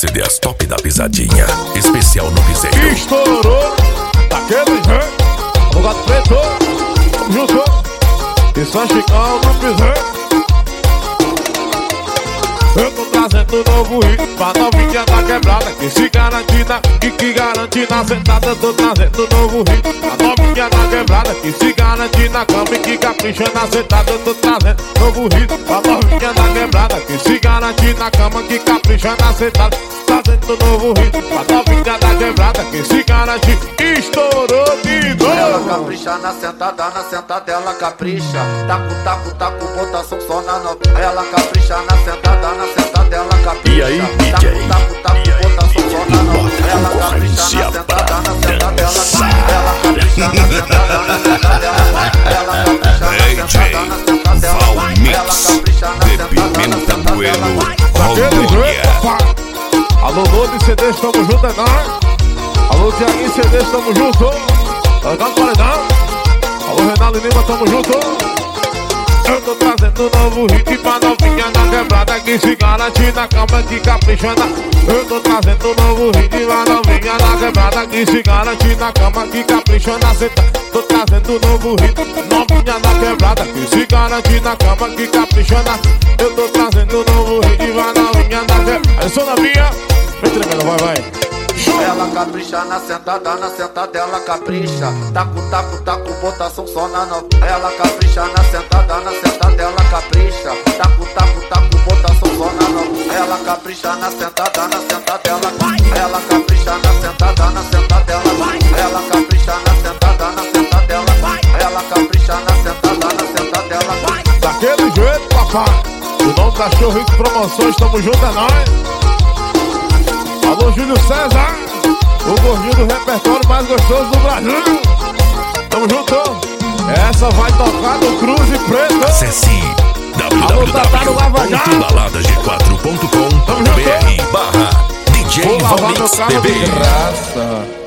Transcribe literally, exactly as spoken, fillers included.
C Ds top da pisadinha, especial no piseiro. Estourou, daquele jeito, o gato preto, tamo junto. E só Chicão no piseiro. Eu tô trazendo um novo hit pra novinha da quebrada, que se garante na, que, que garante na sentada. Eu tô trazendo um novo hit pra novinha da quebrada, que se garante na cama e que capricha na sentada. Eu tô trazendo um novo hit pra novinha da quebrada, que se garante na cama, que capricha na sentada. Trazendo um novo hit pra novinha da quebrada, que se garante. Estourou de novo. Ela capricha na sentada, na sentada ela capricha. Taco, taco, taco, botação só na nova. Ela capricha na sentada, na sentada ela capricha. E aí, D J? Taco, taco, taco, botação só na nova. Ela capricha na sentada, na sentada ela capricha. Ela capricha na sentada, na sentada ela capricha. Ela capricha na sentada, na sentada ela capricha. Ela capricha na sentada, na sentada ela capricha. Alô, Lodi C Ds, tamo junto, é nóis. Alô, Tiaguinho C Ds, tamo junto. Legal paredão. Alô, Renaldo Lima, tamo junto. Eu tô trazendo um novo hit pra novinha na quebrada, que se garante na cama, que capricha na. Eu tô trazendo um novo hit pra novinha na quebrada, que se garante na cama, que capricha na senta. Tô trazendo um novo hit, novinha na quebrada, que se garante na cama, que capricha na. Eu tô trazendo um novo hit pra novinha na quebrada. Eu sou na minha. Vem tremendo, vai, vai. Ela capricha na sentada, na sentada ela capricha. Taco, taco, taco, botação só na nova. Ela capricha na sentada, na sentada ela capricha. Taco, taco, taco, botação só na nova. Ela capricha na sentada, na sentada ela capricha. Ela capricha na sentada, na sentada ela capricha. Ela capricha na sentada, na sentada ela capricha. Ela capricha na sentada, na sentada ela capricha. Daquele jeito, papai. O nome da Show Rico Promoções, tamo junto, é nóis. Alô, Júlio César, o gordinho do repertório mais gostoso do Brasil. Tamo junto. Essa vai tocar no Cruze Preto. Acesse w w w ponto balada g quatro ponto com ponto b r barra D J Vou lavar meu Valmix carro T V. de graça.